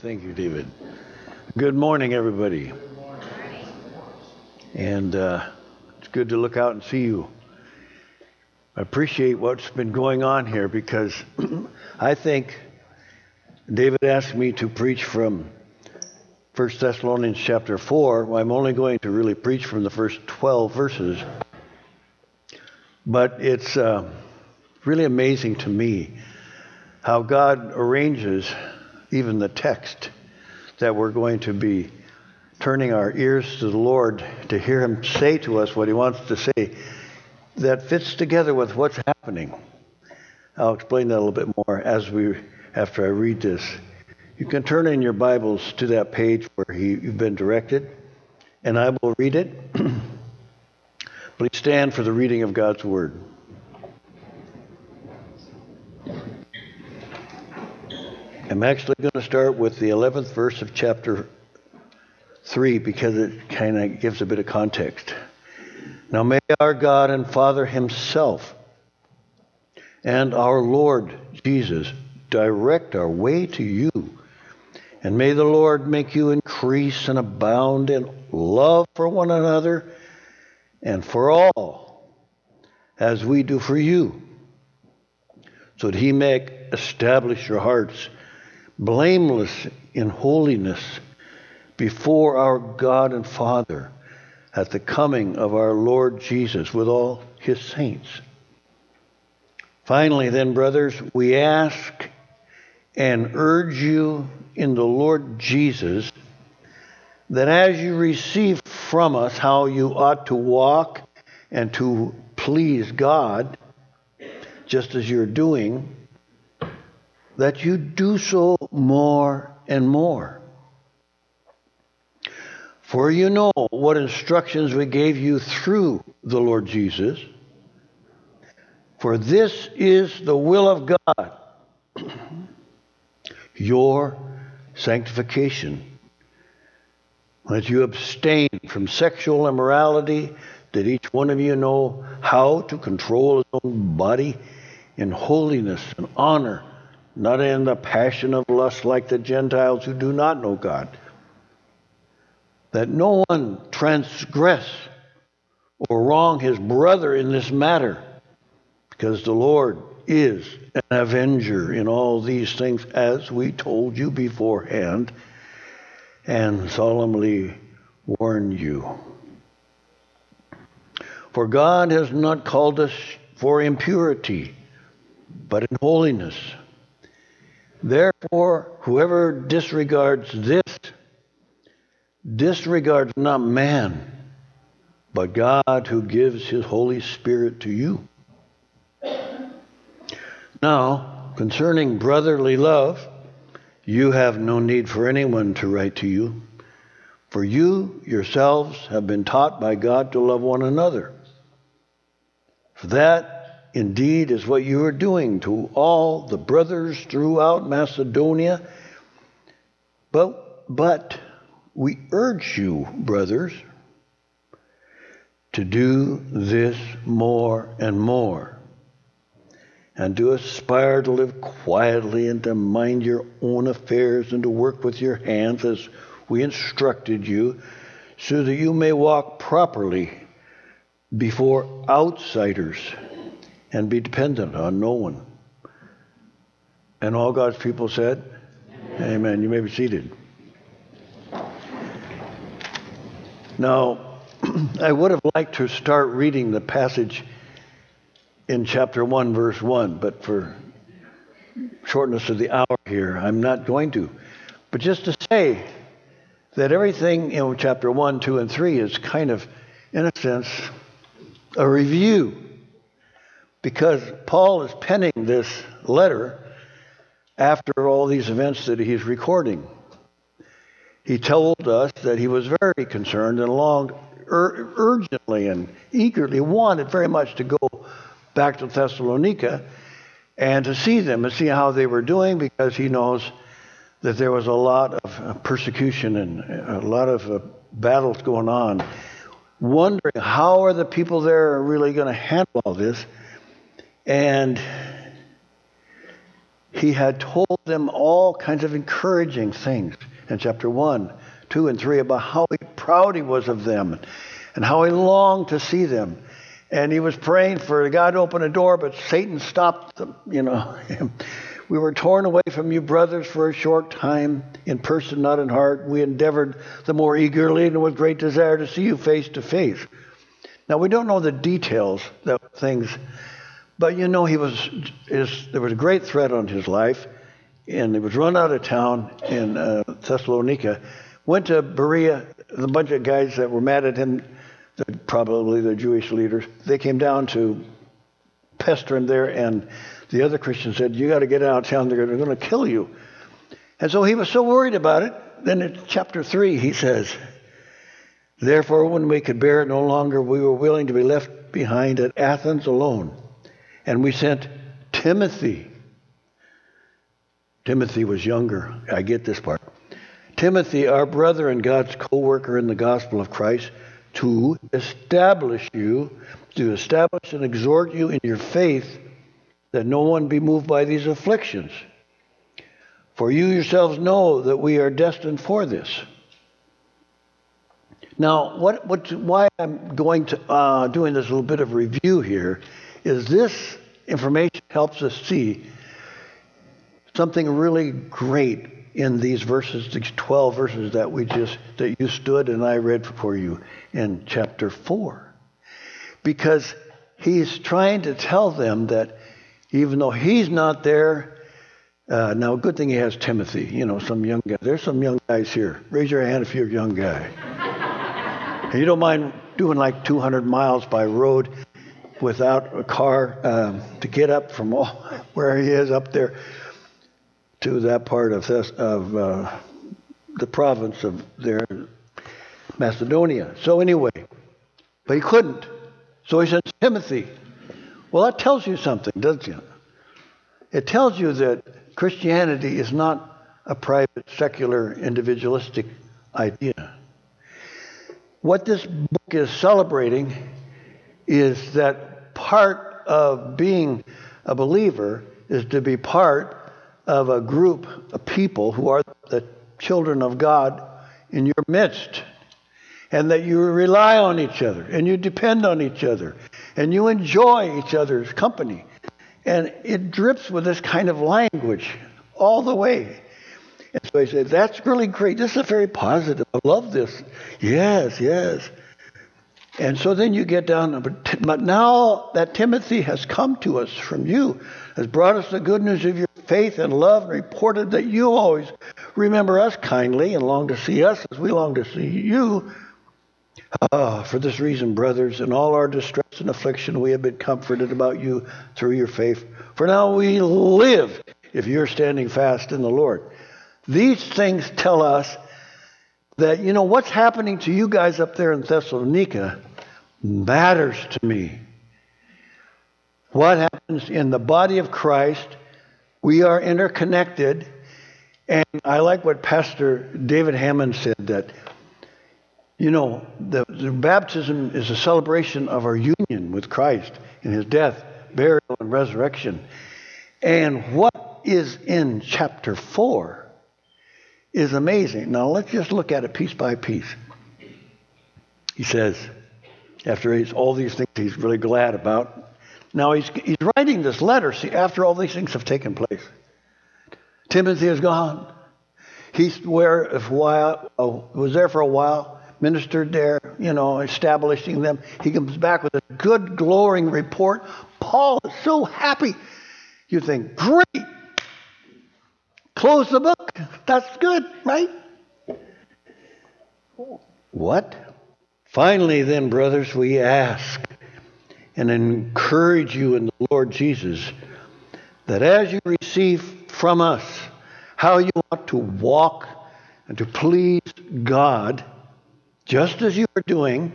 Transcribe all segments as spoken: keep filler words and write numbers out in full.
Thank you, David. Good morning, everybody. And uh, it's good to look out and see you. I appreciate what's been going on here because I think David asked me to preach from First Thessalonians chapter four. Well, I'm only going to really preach from the first twelve verses. But it's uh, really amazing to me how God arranges even the text that we're going to be turning our ears to the Lord to hear him say to us what he wants to say that fits together with what's happening. I'll explain that a little bit more as we after I read this. You can turn in your Bibles to that page where he, you've been directed, and I will read it. Please stand for the reading of God's Word. I'm actually going to start with the eleventh verse of chapter three because it kind of gives a bit of context. Now may our God and Father himself and our Lord Jesus direct our way to you, and may the Lord make you increase and abound in love for one another and for all, as we do for you, so that he may establish your hearts blameless in holiness before our God and Father at the coming of our Lord Jesus with all his saints. Finally, then, brothers, we ask and urge you in the Lord Jesus that as you receive from us how you ought to walk and to please God, just as you're doing, that you do so more and more. For you know what instructions we gave you through the Lord Jesus. For this is the will of God, your sanctification, that you abstain from sexual immorality, that each one of you know how to control his own body in holiness and honor, not in the passion of lust like the Gentiles who do not know God. That no one transgress or wrong his brother in this matter, because the Lord is an avenger in all these things, as we told you beforehand and solemnly warn you. For God has not called us for impurity, but in holiness. Therefore, whoever disregards this, disregards not man, but God who gives his Holy Spirit to you. Now, concerning brotherly love, you have no need for anyone to write to you, for you yourselves have been taught by God to love one another. For that indeed is what you are doing to all the brothers throughout Macedonia. But, but we urge you, brothers, to do this more and more, and to aspire to live quietly and to mind your own affairs and to work with your hands as we instructed you, so that you may walk properly before outsiders and be dependent on no one. And all God's people said, Amen. Amen. You may be seated. Now, I would have liked to start reading the passage in chapter one, verse one, but for shortness of the hour here, I'm not going to. But just to say that everything in chapter one, two, and three is kind of, in a sense, a review. Because Paul is penning this letter after all these events that he's recording. He told us that he was very concerned and longed ur- urgently and eagerly wanted very much to go back to Thessalonica and to see them and see how they were doing, because he knows that there was a lot of persecution and a lot of uh, battles going on. Wondering how are the people there really going to handle all this. And he had told them all kinds of encouraging things in chapter one, two, and three about how proud he was of them and how he longed to see them. And he was praying for God to open a door, but Satan stopped them, you know. We were torn away from you, brothers, for a short time, in person, not in heart. We endeavored the more eagerly and with great desire to see you face to face. Now, we don't know the details of things, but you know he was, his, there was a great threat on his life, and he was run out of town in uh, Thessalonica, went to Berea. A bunch of guys that were mad at him, probably the Jewish leaders, they came down to pester him there, and the other Christians said, you got to get out of town, they're going to kill you. And so he was so worried about it. Then in chapter three, he says, therefore, when we could bear it no longer, we were willing to be left behind at Athens alone. And we sent Timothy. Timothy was younger. I get this part. Timothy, our brother and God's co-worker in the gospel of Christ, to establish you, to establish and exhort you in your faith, that no one be moved by these afflictions. For you yourselves know that we are destined for this. Now, what, what, why I'm going to uh, doing this little bit of review here is this information helps us see something really great in these verses, these twelve verses that we just that you stood and I read for you in chapter four, because he's trying to tell them that even though he's not there, uh, now good thing he has Timothy, you know, some young guy. There's some young guys here. Raise your hand if you're a young guy. And you don't mind doing like two hundred miles by road without a car um, to get up from all, where he is up there to that part of, Thess- of uh, the province of there, Macedonia. So anyway, but he couldn't. So he sends Timothy. Well, that tells you something, doesn't it? It tells you that Christianity is not a private, secular, individualistic idea. What this book is celebrating is that part of being a believer is to be part of a group of people who are the children of God in your midst, and that you rely on each other, and you depend on each other, and you enjoy each other's company. And it drips with this kind of language all the way. And so I said, that's really great. This is very positive. I love this. Yes, yes. And so then you get down, but now that Timothy has come to us from you, has brought us the good news of your faith and love, and reported that you always remember us kindly and long to see us as we long to see you. Ah, for this reason, brothers, in all our distress and affliction, we have been comforted about you through your faith. For now we live if you're standing fast in the Lord. These things tell us that, you know, what's happening to you guys up there in Thessalonica matters to me. What happens in the body of Christ, we are interconnected. And I like what Pastor David Hammond said, that, you know, the, the baptism is a celebration of our union with Christ in his death, burial, and resurrection. And what is in chapter four is amazing. Now let's just look at it piece by piece. He says, after he's, all these things he's really glad about, now he's, he's writing this letter, see, after all these things have taken place. Timothy is gone. He's where a while, uh, was there for a while, ministered there, you know, establishing them. He comes back with a good, glowing report. Paul is so happy. You think, great. Close the book. That's good, right? What? Finally, then, brothers, we ask and encourage you in the Lord Jesus that as you receive from us how you ought to walk and to please God, just as you are doing,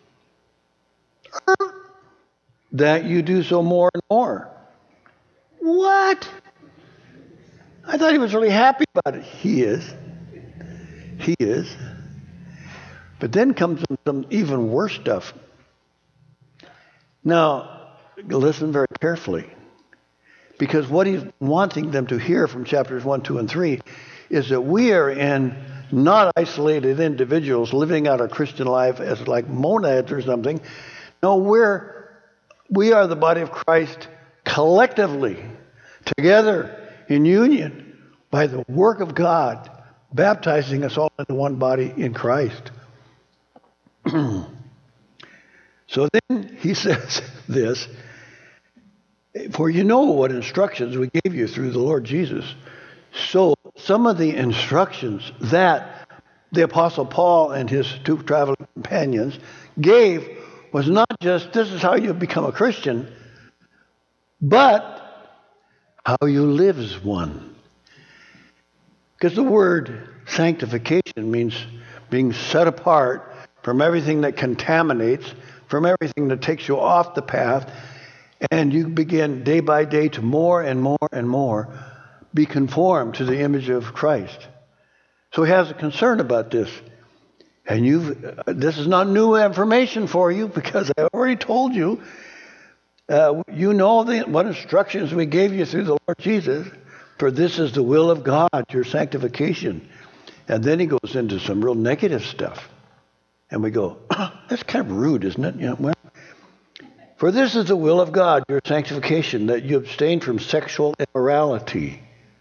that you do so more and more. What? I thought he was really happy about it. He is. He is. But then comes some, some even worse stuff. Now, listen very carefully. Because what he's wanting them to hear from chapters one, two, and three is that we are in not isolated individuals living out our Christian life as like monads or something. No, we're, we are the body of Christ collectively, together in union by the work of God, baptizing us all into one body in Christ. So then he says this, for you know what instructions we gave you through the Lord Jesus. So some of the instructions that the Apostle Paul and his two traveling companions gave was not just this is how you become a Christian, but how you live as one. Because the word sanctification means being set apart from everything that contaminates, from everything that takes you off the path, and you begin day by day to more and more and more be conformed to the image of Christ. So he has a concern about this. And you've, this is not new information for you because I already told you. Uh, you know the, what instructions we gave you through the Lord Jesus. For this is the will of God, your sanctification. And then he goes into some real negative stuff. And we go, oh, that's kind of rude, isn't it? Yeah, well, for this is the will of God, your sanctification, that you abstain from sexual immorality.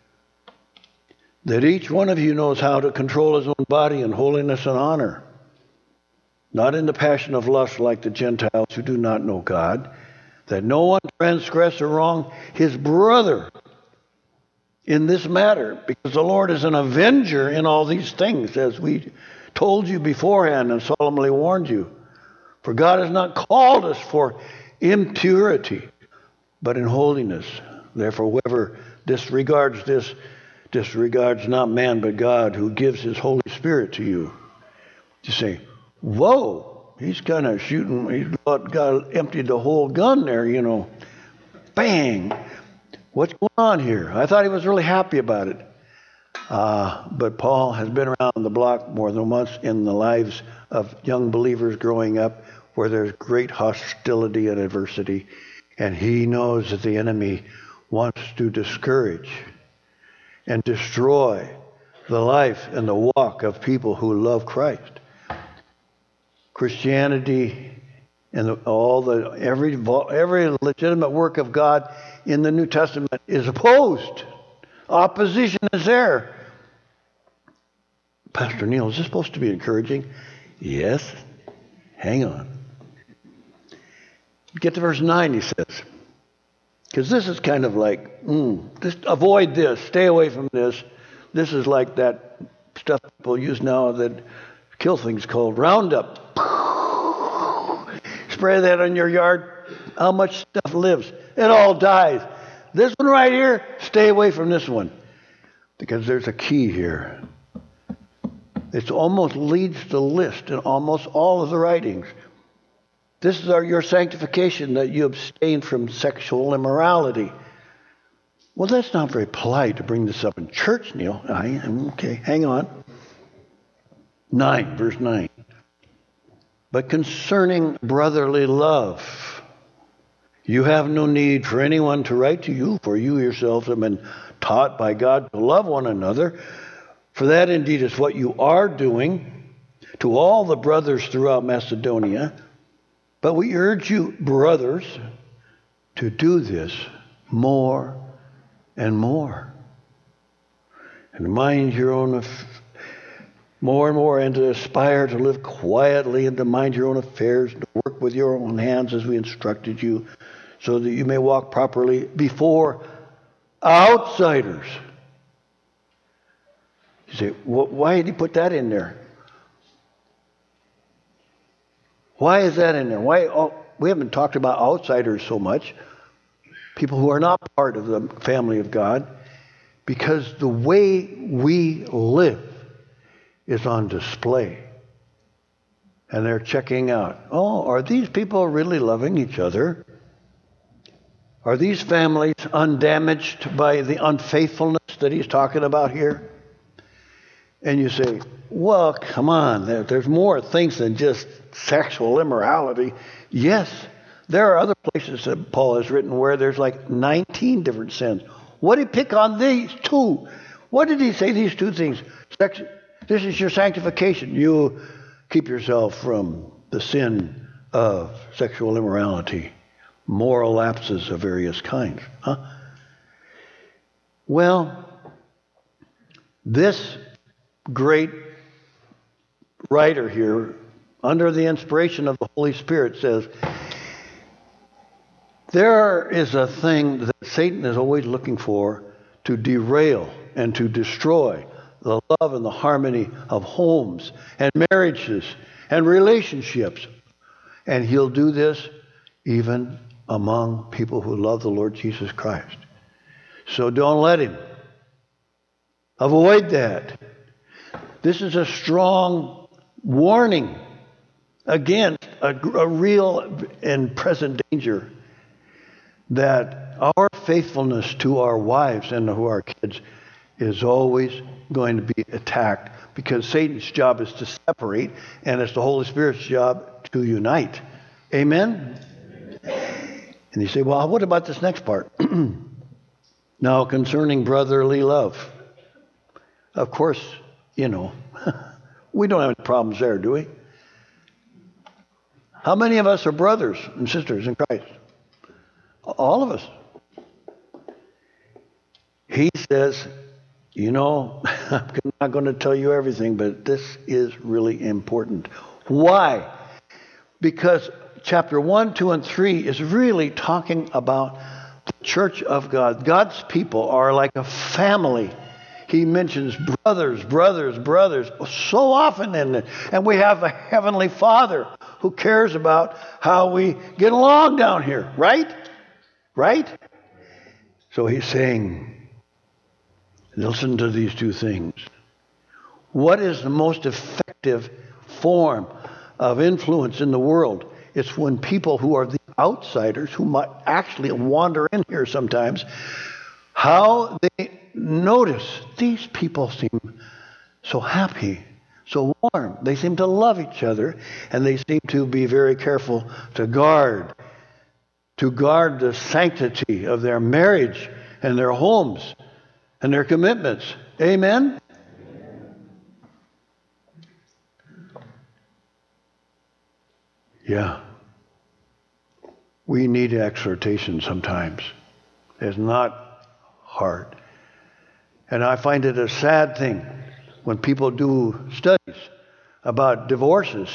That each one of you knows how to control his own body in holiness and honor. Not in the passion of lust like the Gentiles who do not know God. That no one transgress or wrong his brother in this matter. Because the Lord is an avenger in all these things, as we told you beforehand and solemnly warned you. For God has not called us for impurity, but in holiness. Therefore, whoever disregards this, disregards not man but God, who gives his Holy Spirit to you. You say, whoa, he's kind of shooting, he's got, got emptied the whole gun there, you know. Bang! What's going on here? I thought he was really happy about it. Uh, but Paul has been around the block more than once in the lives of young believers growing up where there's great hostility and adversity. And he knows that the enemy wants to discourage and destroy the life and the walk of people who love Christ. Christianity and the, all the every every legitimate work of God in the New Testament is opposed. Opposition is there. Pastor Neil, is this supposed to be encouraging? Yes. Hang on. Get to verse nine, he says. Because this is kind of like, mm, just avoid this, stay away from this. This is like that stuff people use now that kill things called Roundup. Spray that on your yard. How much stuff lives? It all dies. This one right here, stay away from this one. Because there's a key here. It almost leads the list in almost all of the writings. This is our, your sanctification, that you abstain from sexual immorality. Well, that's not very polite to bring this up in church, Neil. I am okay. Hang on. Nine, verse nine. But concerning brotherly love, you have no need for anyone to write to you, for you yourselves have been taught by God to love one another. For that indeed is what you are doing to all the brothers throughout Macedonia. But we urge you, brothers, to do this more and more. And mind your own aff- more and more, and to aspire to live quietly and to mind your own affairs, to work with your own hands as we instructed you, so that you may walk properly before outsiders. You say, why did he put that in there? Why is that in there? Why? Oh, we haven't talked about outsiders so much. People who are not part of the family of God. Because the way we live is on display. And they're checking out. Oh, are these people really loving each other? Are these families undamaged by the unfaithfulness that he's talking about here? And you say, well, come on, there, there's more things than just sexual immorality. Yes, there are other places that Paul has written where there's like nineteen nineteen different sins. What did he pick on these two? What did he say these two things? Sex, this is your sanctification. You keep yourself from the sin of sexual immorality, moral lapses of various kinds. Huh? Well, this great writer here, under the inspiration of the Holy Spirit, says, there is a thing that Satan is always looking for to derail and to destroy the love and the harmony of homes and marriages and relationships. And he'll do this even among people who love the Lord Jesus Christ. So don't let him. Avoid that. This is a strong warning against a, a real and present danger that our faithfulness to our wives and to our kids is always going to be attacked, because Satan's job is to separate and it's the Holy Spirit's job to unite. Amen? And you say, well, what about this next part? Now, concerning brotherly love. Of course, you know, we don't have any problems there, do we? How many of us are brothers and sisters in Christ? All of us. He says, you know, I'm not going to tell you everything, but this is really important. Why? Because chapter one, two, and three is really talking about the church of God. God's people are like a family. He mentions brothers, brothers, brothers so often in it. And we have a heavenly Father who cares about how we get along down here, right? Right? So he's saying, listen to these two things. What is the most effective form of influence in the world? It's when people who are the outsiders, who might actually wander in here sometimes, how they notice these people seem so happy, so warm. They seem to love each other, and they seem to be very careful to guard, to guard the sanctity of their marriage and their homes and their commitments. Amen? Yeah. We need exhortation sometimes. It's not hard. And I find it a sad thing when people do studies about divorces,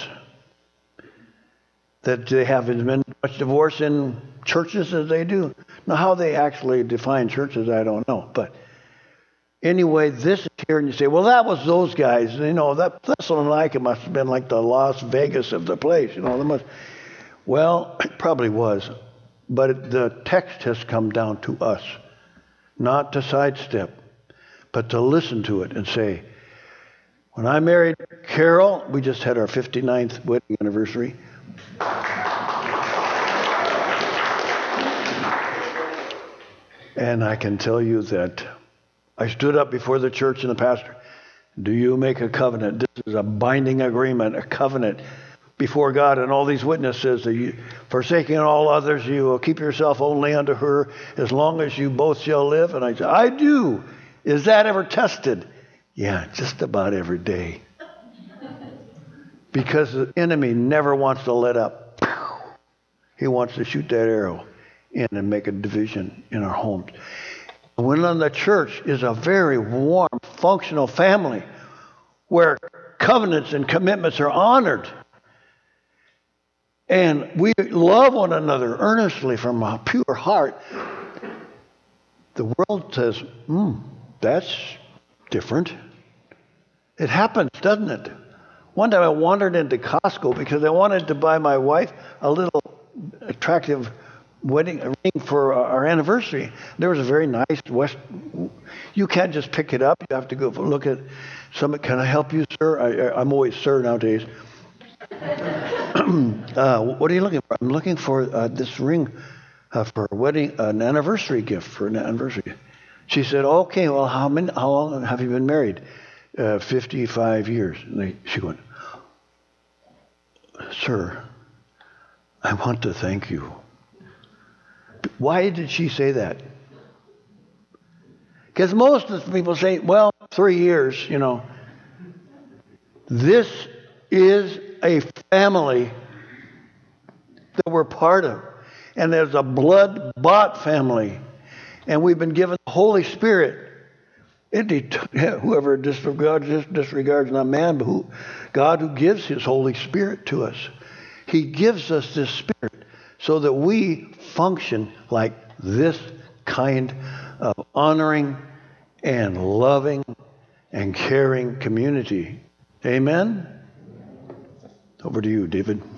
that they have as much divorce in churches as they do. Now, how they actually define churches, I don't know. But anyway, this is here, and you say, well, that was those guys. You know, that Thessalonica must have been like the Las Vegas of the place. You know, they must. Well, it probably was. But the text has come down to us, not to sidestep, but to listen to it and say, when I married Carol, we just had our fifty-ninth wedding anniversary. And I can tell you that I stood up before the church and the pastor. Do you make a covenant? This is a binding agreement, a covenant before God and all these witnesses. That you, forsaking all others, you will keep yourself only unto her as long as you both shall live. And I said, I do. Is that ever tested? Yeah, just about every day. Because the enemy never wants to let up. He wants to shoot that arrow in and make a division in our homes. When the church is a very warm, functional family where covenants and commitments are honored, and we love one another earnestly from a pure heart, the world says, hmm, that's different. It happens, doesn't it? One time I wandered into Costco because I wanted to buy my wife a little attractive wedding ring for our anniversary. There was a very nice West. You can't just pick it up. You have to go look at some. Can I help you, sir? I, I'm always sir nowadays. uh, what are you looking for? I'm looking for uh, this ring uh, for a wedding, an anniversary gift for an anniversary. She said, "Okay, well, how many? How long have you been married?" Uh, Fifty-five years. And they, she went, "Sir, I want to thank you." Why did she say that? Because most of the people say, well, three years, you know. This is a family that we're part of. And there's a blood-bought family. And we've been given the Holy Spirit. It, whoever disregards, disregards not man, but who, God who gives his Holy Spirit to us. He gives us this Spirit so that we function like this kind of honoring and loving and caring community. Amen? Over to you, David.